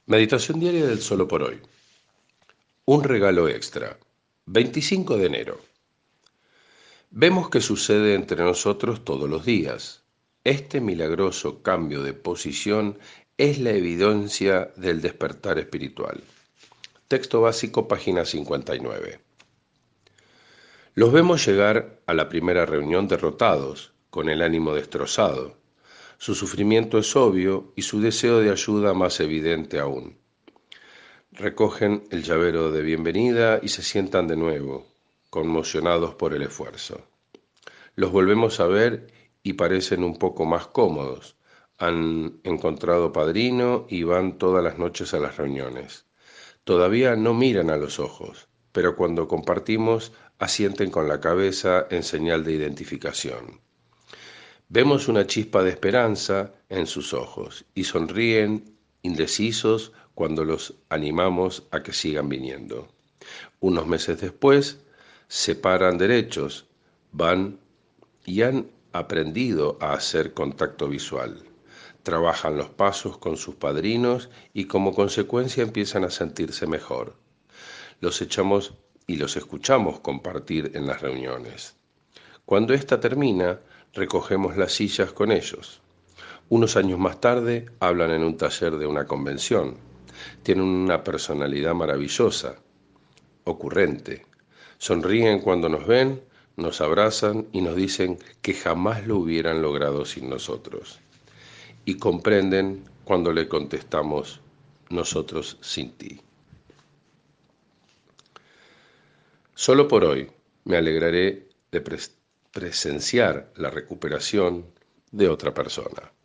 Meditación diaria del solo por hoy. Un regalo extra. 25 de enero. Vemos que sucede entre nosotros todos los días. Este milagroso cambio de posición es la evidencia del despertar espiritual. Texto básico, página 59. Los vemos llegar a la primera reunión derrotados, con el ánimo destrozado. Su sufrimiento es obvio y su deseo de ayuda más evidente aún. Recogen el llavero de bienvenida y se sientan de nuevo, conmocionados por el esfuerzo. Los volvemos a ver y parecen un poco más cómodos. Han encontrado padrino y van todas las noches a las reuniones. Todavía no miran a los ojos, pero cuando compartimos asienten con la cabeza en señal de identificación. Vemos una chispa de esperanza en sus ojos y sonríen indecisos cuando los animamos a que sigan viniendo. Unos meses después, se paran derechos, van y han aprendido a hacer contacto visual. Trabajan los pasos con sus padrinos y como consecuencia empiezan a sentirse mejor. Los echamos y los escuchamos compartir en las reuniones. Cuando esta termina, recogemos las sillas con ellos. Unos años más tarde, hablan en un taller de una convención. Tienen una personalidad maravillosa, ocurrente. Sonríen cuando nos ven, nos abrazan y nos dicen que jamás lo hubieran logrado sin nosotros. Y comprenden cuando le contestamos, nosotros sin ti. Solo por hoy me alegraré de presenciar la recuperación de otra persona.